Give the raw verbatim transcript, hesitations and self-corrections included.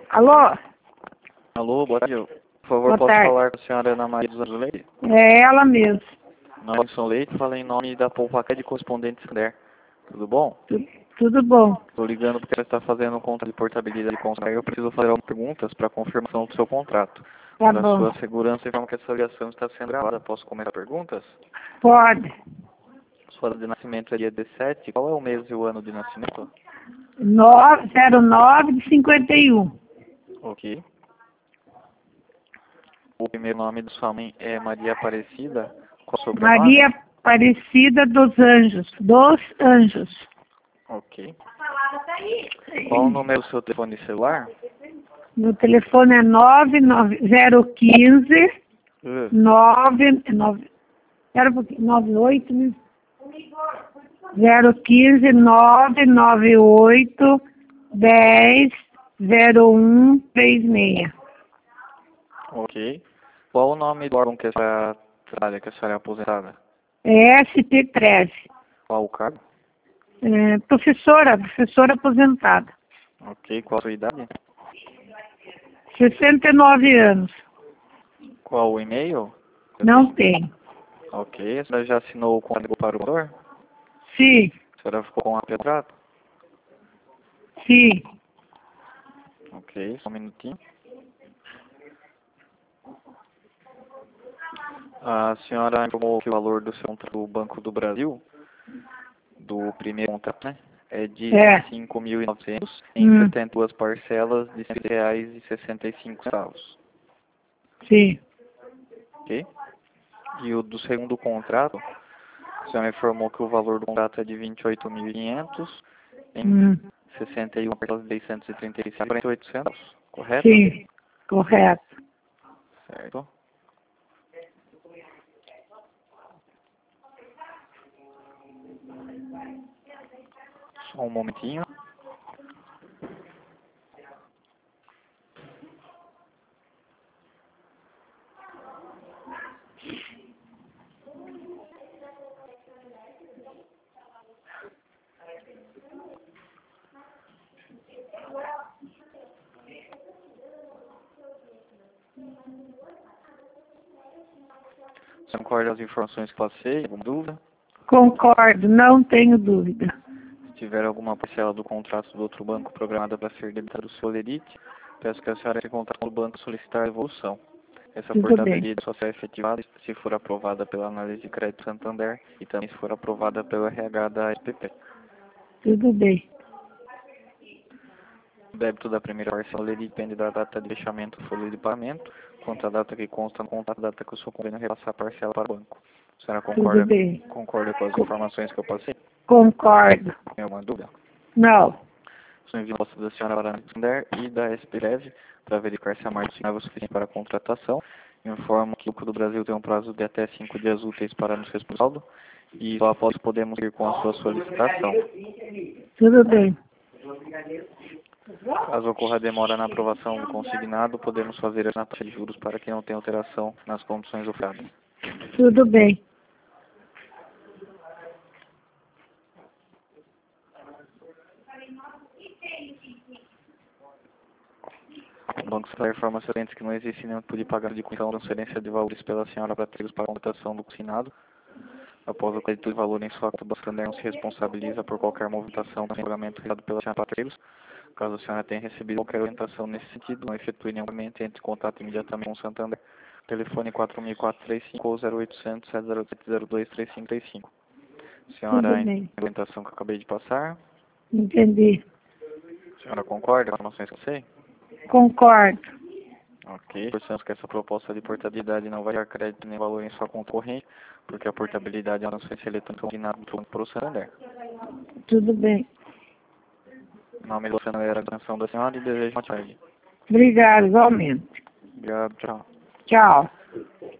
Alô? Alô, boa tarde. Por favor, Boa posso tarde. falar com a senhora Ana Maria dos Anjos Leite? É ela mesmo. Não, São Leite, fala em nome da Poupaca de Correspondente Sander. Tudo bom? Tu- Tudo bom. Estou ligando porque ela está fazendo um contrato de portabilidade de contrato. Eu preciso fazer algumas perguntas para confirmação do seu contrato. Tá Para bom. sua segurança, informo que essa ligação está sendo gravada. Posso começar perguntas? Pode. Sua data de nascimento é dia dezessete. Qual é o mês e o ano de nascimento? zero nove de cinquenta e um. Ok. O primeiro nome de sua mãe é Maria Aparecida. Qual o sobrenome? Maria Aparecida dos Anjos. Dos Anjos. Ok. Qual o número do seu telefone celular? Meu telefone é nove nove zero um cinco Uh, nove nove Era um pouquinho, nove oito, né? zero um cinco nove nove oito dez zero um três seis. ok. Qual o nome do órgão que a senhora trabalha, que a senhora é aposentada? É S P treze. Qual o cargo? É, professora, professora aposentada. Ok. Qual a sua idade? sessenta e nove anos. Qual o e-mail? Não tem. Ok. A senhora já assinou o código para o valor? Sim, A senhora ficou com a contrato? sim. Ok. Só um minutinho. A senhora informou que o valor do seu contrato do Banco do Brasil, do primeiro contrato, né, é de É. cinco mil e novecentos em Hum, setenta e duas parcelas de cem reais e sessenta e cinco centavos. sim. Ok? E o do segundo contrato, a senhora informou que o valor do contrato é de vinte e oito mil e quinhentos em Hum, sessenta e uma parcelas de seiscentos e trinta e cinco reais e oito centavos, correto? sim. Correto. Certo. Só um momentinho. Você concorda com as informações que passei? Alguma dúvida? Concordo, não tenho dúvida. Se tiver alguma parcela do contrato do outro banco programada para ser debitada do Solerite, peço que a senhora entre em contato com o banco solicitar a evolução. Essa Tudo bem. portabilidade só será efetivada se for aprovada pela análise de crédito Santander e também se for aprovada pelo R H da S P P. Tudo bem. O débito da primeira parcela depende da data de fechamento do folha de pagamento, quanto à data que consta no contrato, a data que o seu convênio repassar a parcela para o banco. A senhora Tudo concorda, bem. concorda com as informações que eu passei? Concordo. Tem alguma dúvida? Não. Sou envio a da senhora para a Santander e da S P Lev para verificar se a margem é o suficiente para a contratação. Informo que o Banco do Brasil tem um prazo de até cinco dias úteis para nos responder saldo e só após podemos ir com a sua solicitação. Tudo bem. Caso ocorra demora na aprovação do consignado, podemos fazer a taxa de juros para que não tenha alteração nas condições ofertadas. Tudo bem. O Banco Santander informa aos clientes que não existe nenhum tipo de pagamento de comissão ou transferência de valores pela senhora para terceiros para a contratação do consignado. Após o crédito de valor em sua conta, o Banco Santander não se responsabiliza por qualquer movimentação sem pagamento realizado pela senhora para terceiros. Caso a senhora tenha recebido qualquer orientação nesse sentido, não efetue nenhum pagamento, entre em contato imediatamente com o Santander. Telefone quatro mil quatrocentos e trinta e cinco ou zero oitocentos, sete zero sete, zero dois, três cinco três cinco. Tudo Senhora, bem. a orientação que eu acabei de passar. Entendi. A senhora concorda com as informações que eu sei? Concordo. Ok. Pensamos que essa proposta de portabilidade não vai dar crédito nem valor em sua conta corrente, porque a portabilidade é uma transferência eletrônica combinada para o Santander. Tudo bem. Em nome do Santander, a atenção da senhora e desejo uma tarde. Obrigado, igualmente. Obrigado, tchau. Tchau.